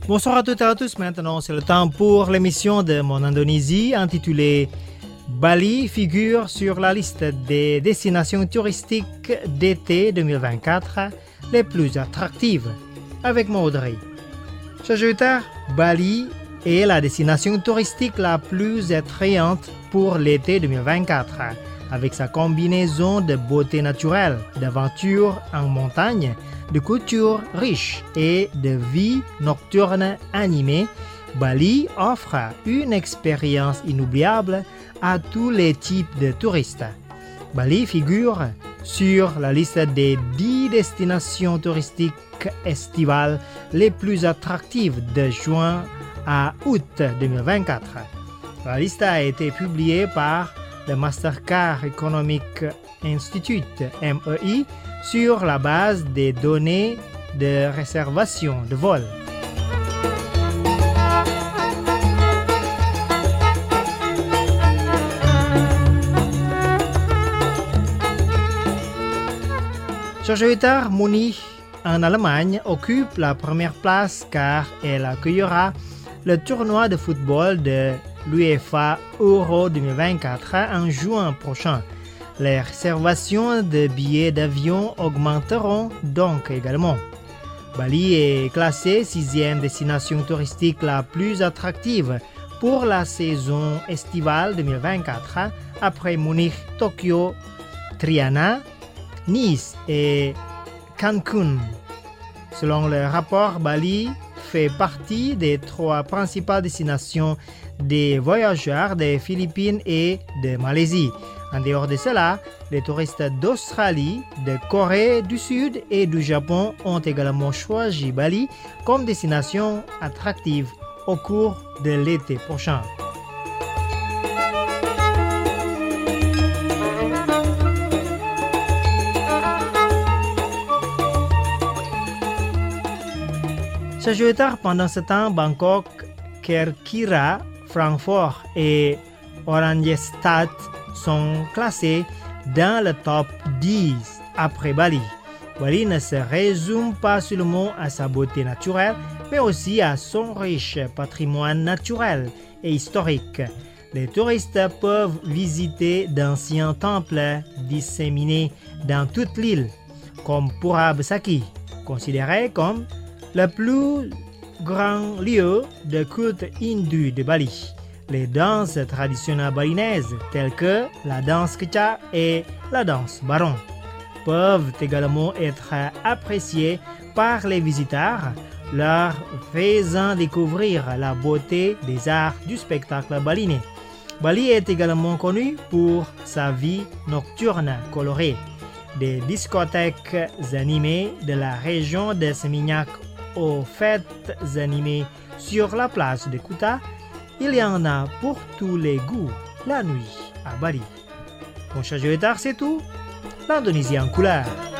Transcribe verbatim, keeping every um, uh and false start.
Bonsoir à toutes et à tous. Maintenant, c'est le temps pour l'émission de Mon Indonésie intitulée Bali figure sur la liste des destinations touristiques d'été deux mille vingt-quatre les plus attractives. Avec moi Audrey. Chers auditeurs, Bali est la destination touristique la plus attrayante pour l'été deux mille vingt-quatre. Avec sa combinaison de beauté naturelle, d'aventures en montagne, de culture riche et de vie nocturne animée, Bali offre une expérience inoubliable à tous les types de touristes. Bali figure sur la liste des dix destinations touristiques estivales les plus attractives de juin à août deux mille vingt-quatre. La liste a été publiée par le Mastercard Economic Institute, M E I, sur la base des données de réservation de vol. Chers auditeurs, Munich en Allemagne occupe la première place car elle accueillera le tournoi de football de l'UEFA Euro deux mille vingt-quatre en juin prochain. Les réservations de billets d'avion augmenteront donc également. Bali est classée sixième destination touristique la plus attractive pour la saison estivale deux mille vingt-quatre après Munich, Tokyo, Triana, Nice et Cancun. Selon le rapport, Bali fait partie des trois principales destinations des voyageurs des Philippines et de Malaisie. En dehors de cela, les touristes d'Australie, de Corée du Sud et du Japon ont également choisi Bali comme destination attractive au cours de l'été prochain. Chers auditeurs, pendant ce temps, Bangkok, Kerkira, Francfort et Oranjestad sont classés dans le top dix après Bali. Bali ne se résume pas seulement à sa beauté naturelle, mais aussi à son riche patrimoine naturel et historique. Les touristes peuvent visiter d'anciens temples disséminés dans toute l'île, comme Pura Besaki, considéré comme le plus grand lieu de culte hindu de Bali. Les danses traditionnelles balinaises telles que la danse Kecha et la danse Barong peuvent également être appréciées par les visiteurs, leur faisant découvrir la beauté des arts du spectacle balinais. Bali est également connu pour sa vie nocturne colorée. Des discothèques animées de la région de Seminyak aux fêtes animées sur la place de Kuta, il y en a pour tous les goûts la nuit à Bali. Bon, chers auditeurs, c'est tout. L'Indonésie en couleur.